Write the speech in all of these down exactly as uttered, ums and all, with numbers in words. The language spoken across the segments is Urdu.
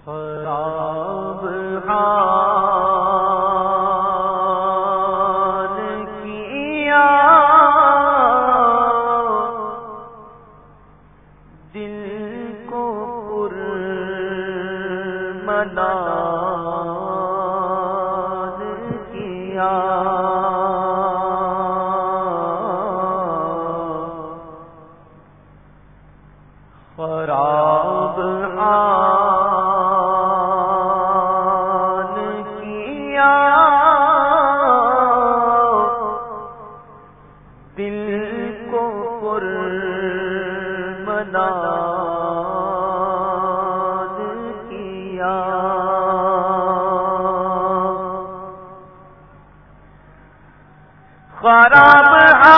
خراب حال کیا دل کو پر ملال کیا خراب حال کیا دل کو پر ملال کیا خراب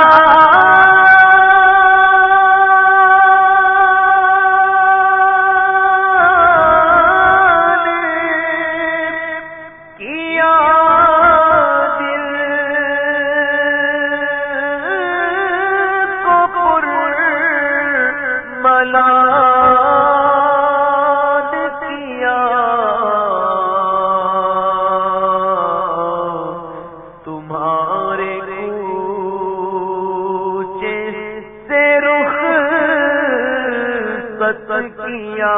کیا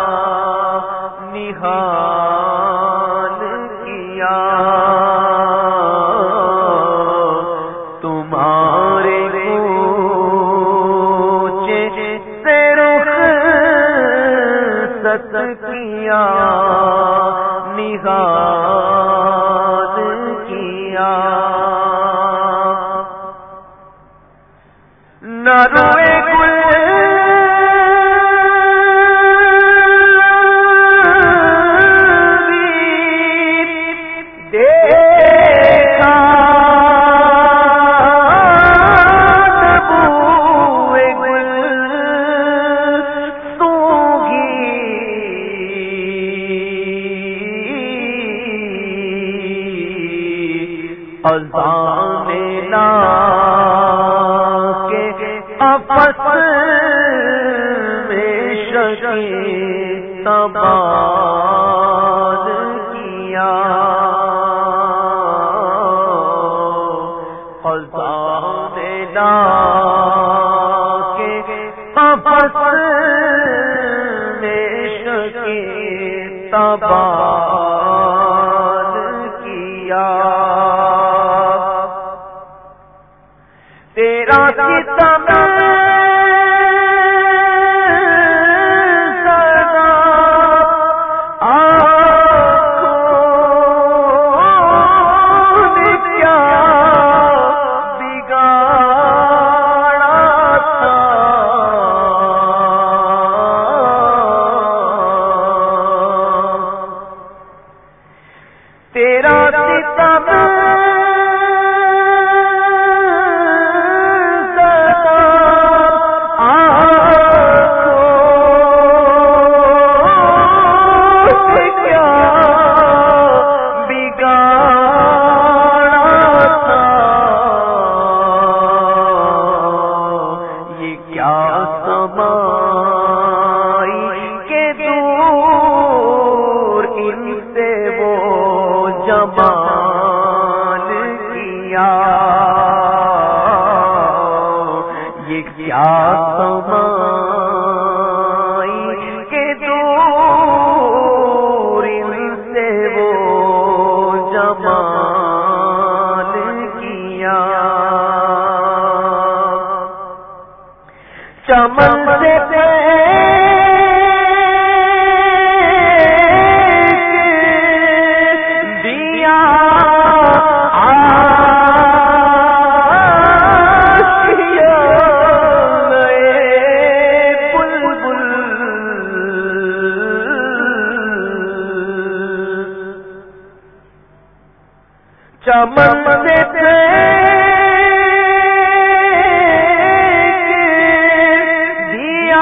نہال کیا تمہارے کوچے سے رخ ست کیا نہال کیا نہ روئے گل اذان لا کے آپس میں شکی تباد کیا اذان لا کے آپس میں شکی تباد کیا تیرا ستم سدا آنکھوں نے کیا بگاڑا تھا تیرا ستم جمال کیا یہ کیا سمائی کے دور ان سے وہ جمال کیا چمن سے چمن سے دیا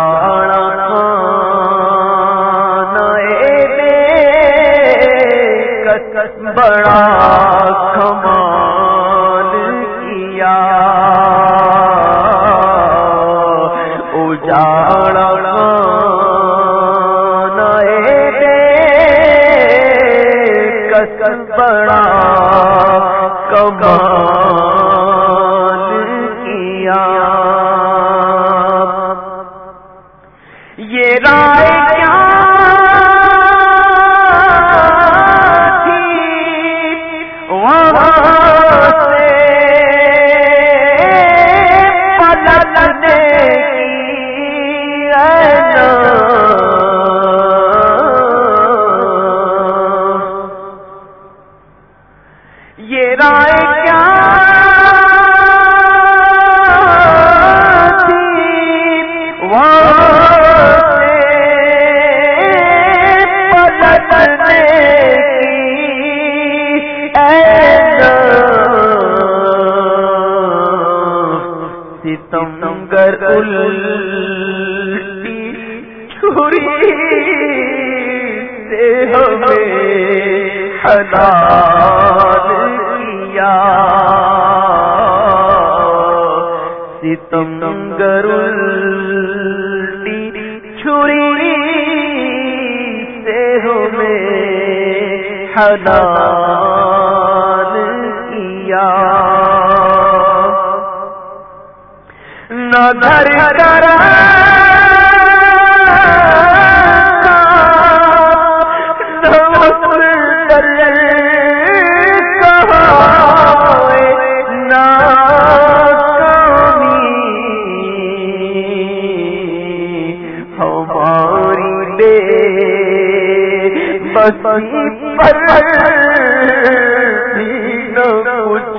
اجاڑا بڑا کمال کیا اجاڑا بڑا کمال کیا یہ رائے کیا تھی وہاں سے پلٹنے کی یہ رائے کیا تھی وہاں سے پلٹنے کی اے ستمگر الٹی چھری سے ہمیں حلال کیا ستمگر الٹی چھری سے ہمیں حلال کیا نہ گھر کرا بسی پر بھی نہ کچھ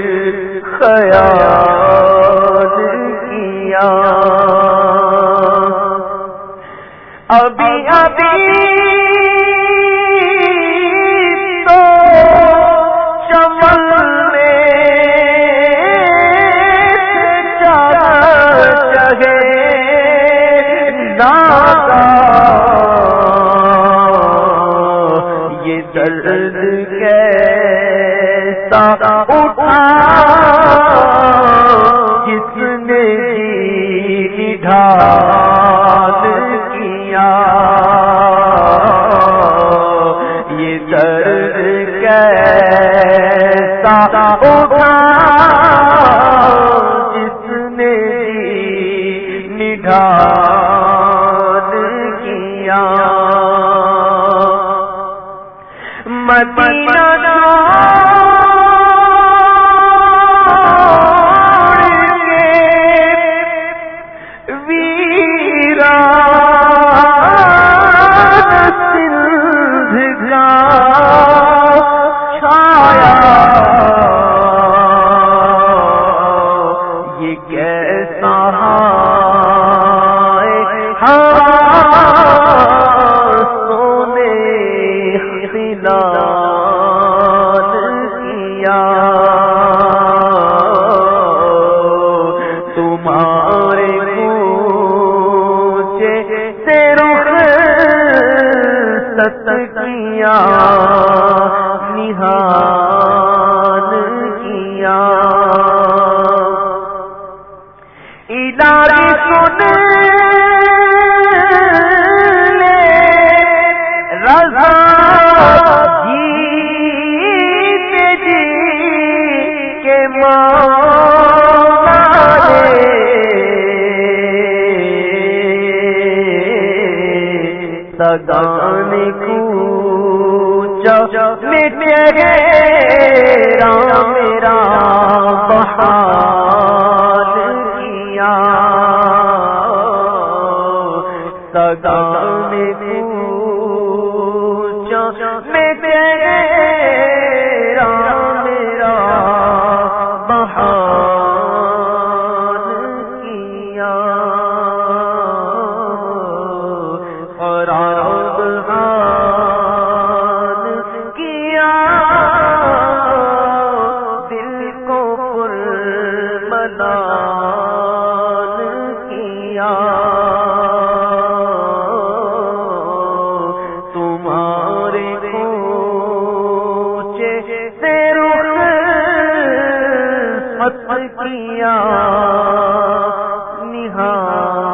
خیال کیا ابھی ابھی تو چمن میں چگے دادا درد کیسا اٹھا جس نے ڈھال کیا یہ درد کیسا اٹھا جس نے ڈھال کیا مدینہ چھوڑ کے ویران سندھ کا چھایا یہ کیسا ہے سونے کیا تمہارے کوچے سے رخ ستکیا نہال کیا الہی سن لے رضا سگان کوچا میرا میرا بحال کیا سگان کوچا میرا میرا بحال کیا خراب حال کیا دل کو پر ملال کیا نہایت